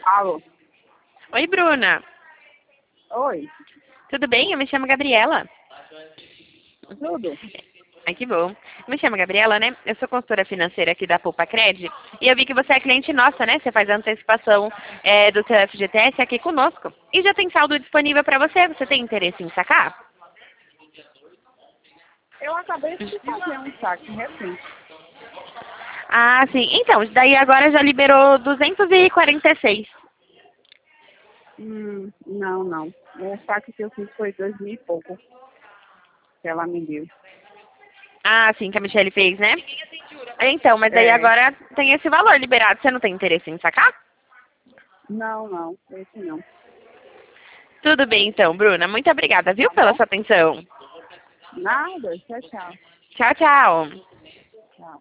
Alô? Oi, Bruna. Oi? Tudo bem? Eu me chamo Gabriela. Tudo? Ai, que bom. Eu me chamo Gabriela, né? Eu sou consultora financeira aqui da Poupa Cred. E eu vi que você é cliente nossa, né? Você faz a antecipação do seu FGTS aqui conosco. E já tem saldo disponível para você. Você tem interesse em sacar? Eu acabei de fazer um saque recente. Ah, sim. Então, daí agora já liberou 246. Não. O saque que eu fiz foi 2.000 e pouco que ela me deu. Ah, sim, que a Michelle fez, né? Então, mas daí É, agora tem esse valor liberado. Você não tem interesse em sacar? não, esse não. Tudo bem, então, Bruna. Muito obrigada, viu, Tá pela bom? sua atenção. Nada, tchau. Tchau, tchau.